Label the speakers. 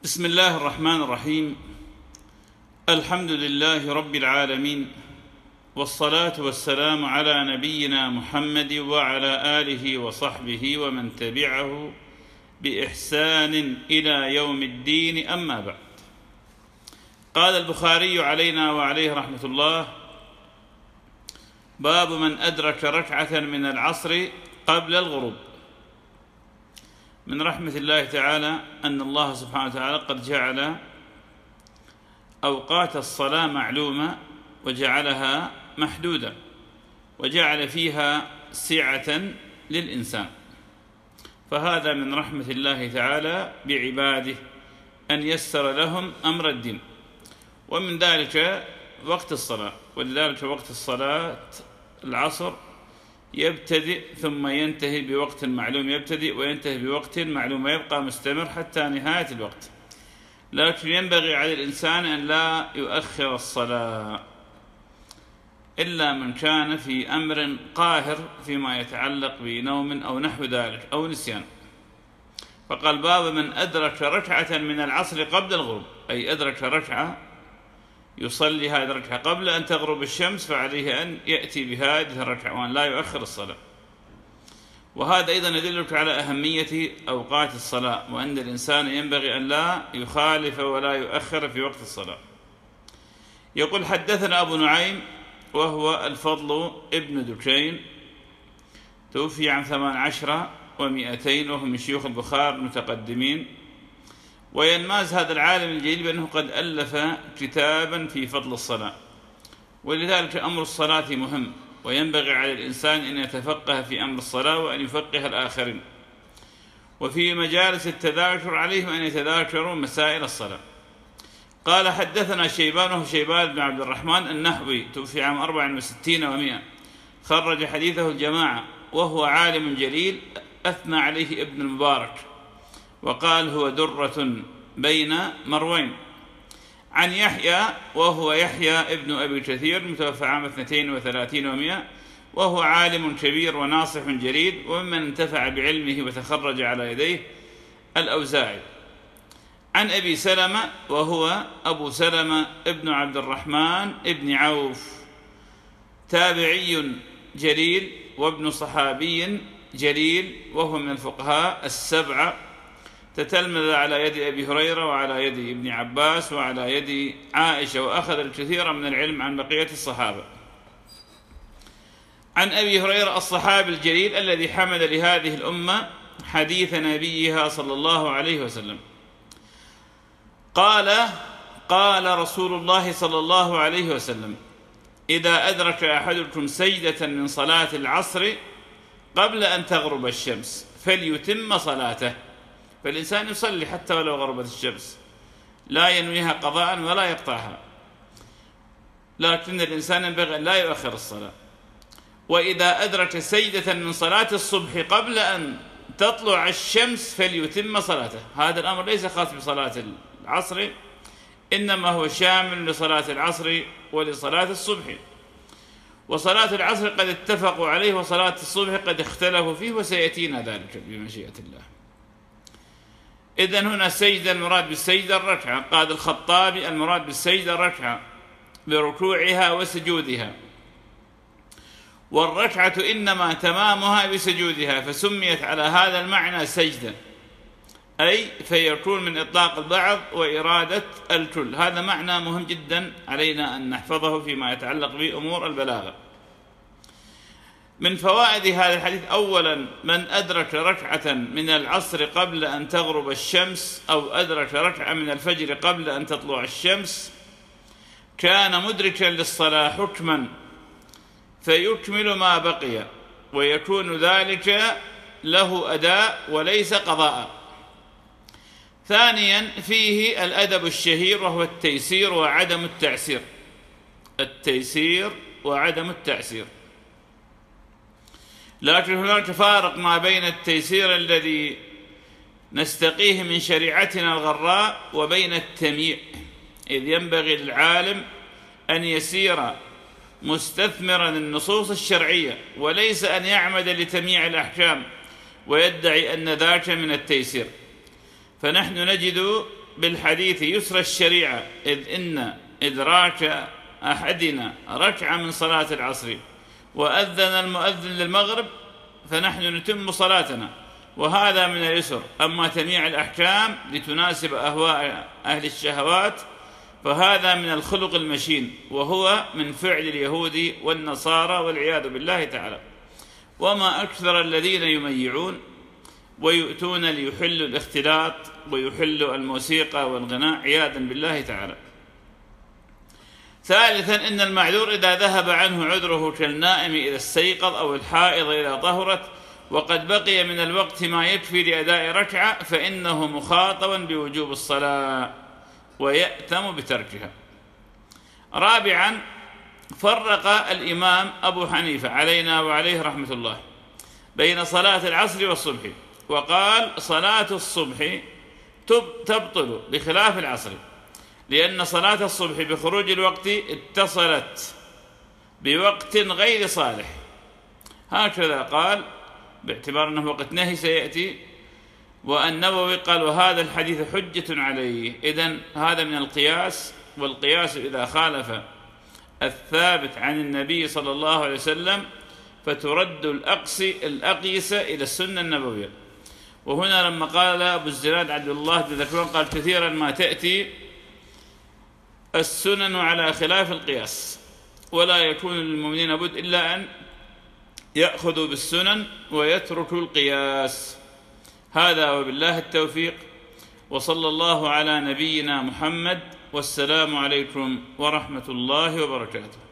Speaker 1: بسم الله الرحمن الرحيم. الحمد لله رب العالمين، والصلاة والسلام على نبينا محمد وعلى آله وصحبه ومن تبعه بإحسان إلى يوم الدين، أما بعد. قال البخاري علينا وعليه رحمة الله: باب من أدرك ركعة من العصر قبل الغروب. من رحمة الله تعالى أن الله سبحانه وتعالى قد جعل أوقات الصلاة معلومة وجعلها محدودة، وجعل فيها سعة للإنسان، فهذا من رحمة الله تعالى بعباده أن يسر لهم أمر الدين. ومن ذلك وقت الصلاة، ولذلك وقت الصلاة العصر يبتدئ ثم ينتهي بوقت معلوم، يبتدئ وينتهي بوقت معلوم، ويبقى مستمر حتى نهاية الوقت. لكن ينبغي على الإنسان أن لا يؤخر الصلاة إلا من كان في أمر قاهر فيما يتعلق بنوم أو نحو ذلك أو نسيان. فقال: باب من أدرك ركعة من العصر قبل الغروب، أي أدرك ركعة يصلي هذه الركعة قبل أن تغرب الشمس، فعليه أن يأتي بهذه الركعة وأن لا يؤخر الصلاة. وهذا أيضا يدلك على أهمية أوقات الصلاة، وأن الإنسان ينبغي أن لا يخالف ولا يؤخر في وقت الصلاة. يقول: حدثنا أبو نعيم وهو الفضل ابن دكين، توفي عام 18 و200، وهو من شيوخ البخاري المتقدمين. وينماز هذا العالم الجليل بأنه قد ألف كتابا في فضل الصلاة، ولذلك أمر الصلاة مهم، وينبغي على الإنسان أن يتفقه في أمر الصلاة وأن يفقه الآخرين. وفي مجالس التذاكر عليهم أن يتذاكروا مسائل الصلاة. قال: حدثنا شيبان، وهو شيبان بن عبد الرحمن النحوي، توفي عام 64 و100، خرج حديثه الجماعة، وهو عالم جليل أثنى عليه ابن المبارك وقال: هو درة بين مروين. عن يحيى، وهو يحيى ابن أبي كثير، متوفى عام 32 و100، وهو عالم كبير وناصح جليل، وممن انتفع بعلمه وتخرج على يديه الأوزاعي. عن أبي سلمة، وهو أبو سلمة ابن عبد الرحمن ابن عوف، تابعي جليل وابن صحابي جليل، وهو من الفقهاء السبعة، تتلمذ على يد أبي هريرة وعلى يد ابن عباس وعلى يد عائشة، وأخذ الكثير من العلم عن بقية الصحابة. عن أبي هريرة الصحابي الجليل الذي حمل لهذه الأمة حديث نبيها صلى الله عليه وسلم، قال: قال رسول الله صلى الله عليه وسلم: إذا أدرك أحدكم سجدة من صلاة العصر قبل أن تغرب الشمس فليتم صلاته. فالإنسان يصلي حتى ولو غربت الشمس، لا ينويها قضاء ولا يقطعها، لكن الإنسان ينبغي أن لا يؤخر الصلاة. وإذا أدرك سجدة من صلاة الصبح قبل أن تطلع الشمس فليتم صلاته. هذا الأمر ليس خاص بصلاة العصر، إنما هو شامل لصلاة العصر ولصلاة الصبح. وصلاة العصر قد اتفقوا عليه، وصلاة الصبح قد اختلفوا فيه، وسيأتينا ذلك بمشيئة الله. إذن هنا السجدة المراد بالسجدة الركعة. قال الخطابي: المراد بالسجدة الركعة بركوعها وسجودها، والركعة إنما تمامها بسجودها، فسميت على هذا المعنى سجدة، أي فيكون من إطلاق البعض وإرادة الكل. هذا معنى مهم جدا علينا أن نحفظه فيما يتعلق بأمور البلاغة. من فوائد هذا الحديث: أولا، من أدرك ركعة من العصر قبل أن تغرب الشمس، أو أدرك ركعة من الفجر قبل أن تطلع الشمس، كان مدركا للصلاة حكما، فيكمل ما بقي، ويكون ذلك له أداء وليس قضاء. ثانيا، فيه الأدب الشهير، وهو التيسير وعدم التعسير. التيسير وعدم التعسير. لكن هناك فارق ما بين التيسير الذي نستقيه من شريعتنا الغراء وبين التمييع، إذ ينبغي للعالم أن يسير مستثمرا النصوص الشرعية، وليس أن يعمد لتمييع الأحكام ويدعي أن ذاك من التيسير. فنحن نجد بالحديث يسر الشريعة، إذ إن إدراك أحدنا ركعة من صلاة العصر وأذن المؤذن للمغرب فنحن نتم صلاتنا، وهذا من اليسر. أما تمييع الأحكام لتناسب أهواء أهل الشهوات فهذا من الخلق المشين، وهو من فعل اليهود والنصارى والعياذ بالله تعالى. وما أكثر الذين يميعون ويؤتون ليحلوا الاختلاط ويحلوا الموسيقى والغناء عياذا بالله تعالى. ثالثا، إن المعذور إذا ذهب عنه عذره كالنائم إذا استيقظ أو الحائض إذا طهرت وقد بقي من الوقت ما يكفي لأداء ركعة فإنه مخاطب بوجوب الصلاة ويأتم بتركها. رابعا، فرق الإمام أبو حنيفة علينا وعليه رحمة الله بين صلاة العصر والصبح، وقال صلاة الصبح تبطل بخلاف العصر، لأن صلاة الصبح بخروج الوقت اتصلت بوقت غير صالح، هكذا قال باعتبار أنه وقت نهي سيأتي. والنووي قال وهذا الحديث حجة عليه. إذن هذا من القياس، والقياس إذا خالف الثابت عن النبي صلى الله عليه وسلم فترد الأقيسة إلى السنة النبوية. وهنا لما قال أبو الزناد عبد الله بن ذكوان قال كثيرا ما تأتي السنن على خلاف القياس، ولا يكون للمؤمنين بد إلا أن يأخذوا بالسنن ويتركوا القياس. هذا وبالله التوفيق، وصلى الله على نبينا محمد، والسلام عليكم ورحمة الله وبركاته.